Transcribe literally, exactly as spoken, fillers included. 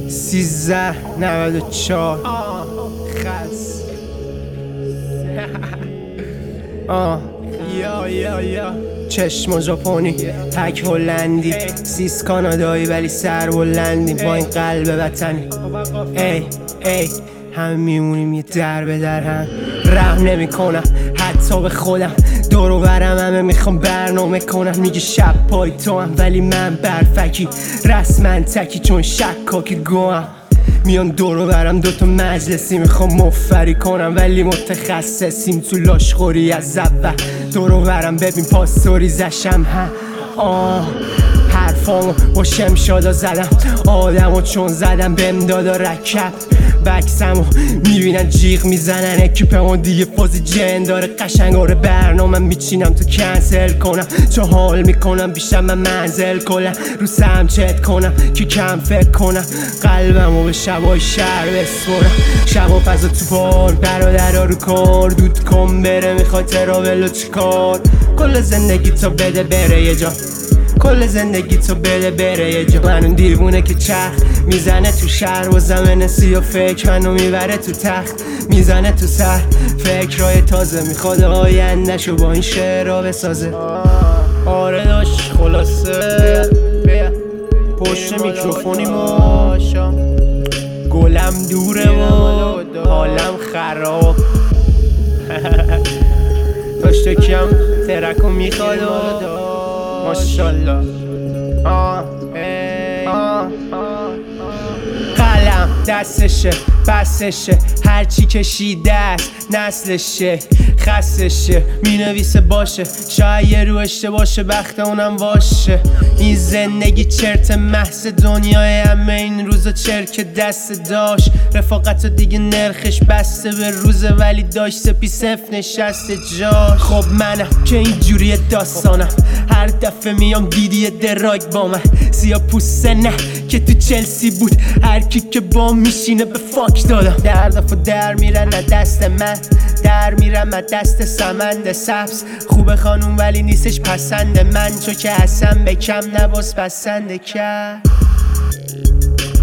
سیزده نود و چهار خس آه یا یا یا چشم ژاپنی تک هلندی سیس کانادایی ولی سر بلندی با این قلب وطنی ای ای هم میمونیم یه در به در هم رحم نمی کنم حتی به خودم دور و برم همه میخوام برنامه کنم میگه شب پای تو هم ولی من برفکی رسما تکی چون شکاکی گوهم میان دور و برم دوتا مجلسی میخوام مفری کنم ولی متخصصیم تو لاشخوری از اول دور و برم ببین پاسوری زشم ها آه حرفامو با شمشادا زدم آدمو چون زدم بهم دادا رکب بکسمو میبینن جیغ میزنن اکیپمو دیگه فازی جن داره قشنگاره برنامه میچینم تو کنسل کنم چون حال میکنم بیشتر من منزل کنم رو سم چت کنم که کم فکر کنم قلبمو به شبای شهر بسپرم شبا فضا تو بار برادرها رو کار دود کن بره میخوای تراولو چیکار کل زندگی تو بده بره یه جا کل زندگی تو بده بره یه جا من اون دیوونه که چرخ میزنه تو شهر و زمن سی و فکر منو میبره تو تخت میزنه تو سر فکرهای تازه میخواد آیندهشو با این شعرها بسازه آره داشت خلاصه پشت میکروفونی ما گلم دوره و حالم خراب داشت کم ترکو میخواد ماشالله آه آه قلم دستشه بسشه هرچی کشیده است نسلشه خستشه مینویسه باشه شاید یه رو اشتباشه بخت اونم واشه این زندگی چرت محض دنیای همه این روزا چرک دست داشت رفاقت و دیگه نرخش بسته به روزه ولی داشت سپی صف نشسته جاش خب منم که اینجوری داستانم هر دفعه میام دیدی دراگ با من سیاه پوسته نه که تو چلسی بود هر کی که با میشینه به فاک دادم در دفعه در میرن از دست من در میرم از دست سمند سبز خوبه خانوم ولی نیستش پسند من چون که اصلا به کم نباس پسند کرد